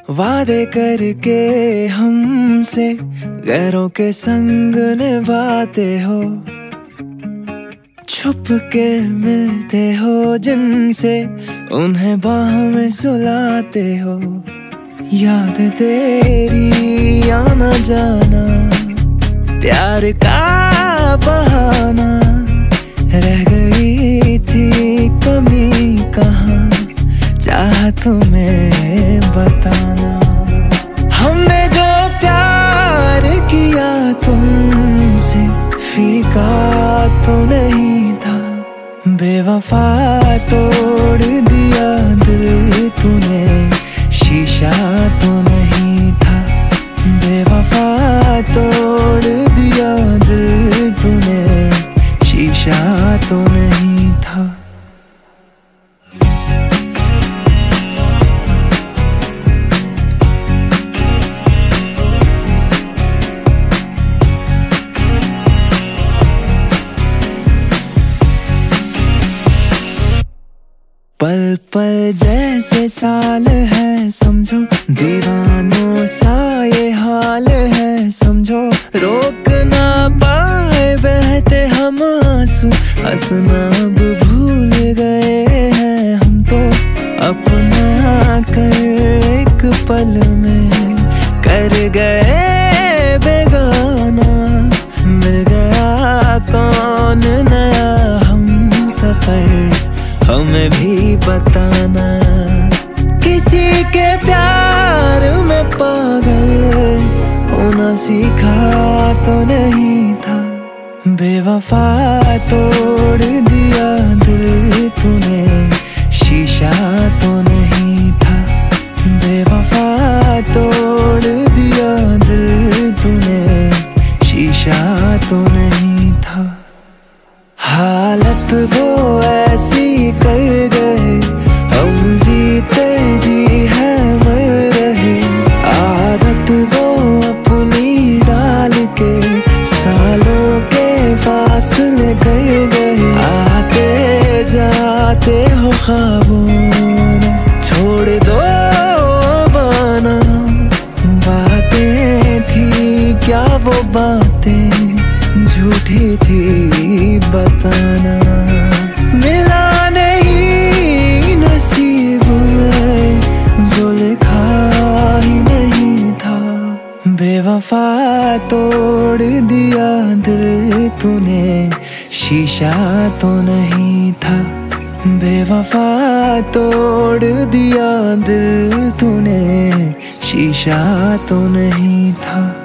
वादे करके हमसे गैरों के संग निभाते हो, छुप के मिलते हो जिनसे उन्हें बाह में सुलाते हो। याद तेरी आना जाना प्यार का बहाना, रह गई थी कमी कहाँ चाह तुम्हें बताना। हमने जो प्यार किया तुमसे फीका तो नहीं था, बेवफा तोड़ दिया दिल तूने, शीशा तो नहीं था। बेवफा तोड़ दिया दिल तूने, शीशा तो नहीं था। पल पल जैसे साल है समझो, दीवानों सा ये हाल है समझो। रोक ना पाए बहते हम आंसू, हंसना अब भूल गए हैं हम तो। अपना कर एक पल में कर गए बेगाना, मिल गया कौन नया हम सफर हमें भी बताना। किसी के प्यार में पागल होना सीखा तो नहीं था, बेवफा तोड़ दिया दिल तूने, शीशा तो नहीं था। बेवफा तोड़ दिया दिल तूने, शीशा तो नहीं था। हालत वो ऐसी कर गए हम, जीते जी है मर रहे। आदत वो अपनी डाल के सालों के फासले कर गए। आते जाते हो ख्वाबों में छोड़ दो बना, बातें थी क्या वो बातें झूठी थी बताना। मिला नहीं नसीब में जो लिखा ही नहीं था, बेवफा तोड़ दिया दिल तूने, शीशा तो नहीं था। बेवफा तोड़ दिया दिल तूने, शीशा तो नहीं था।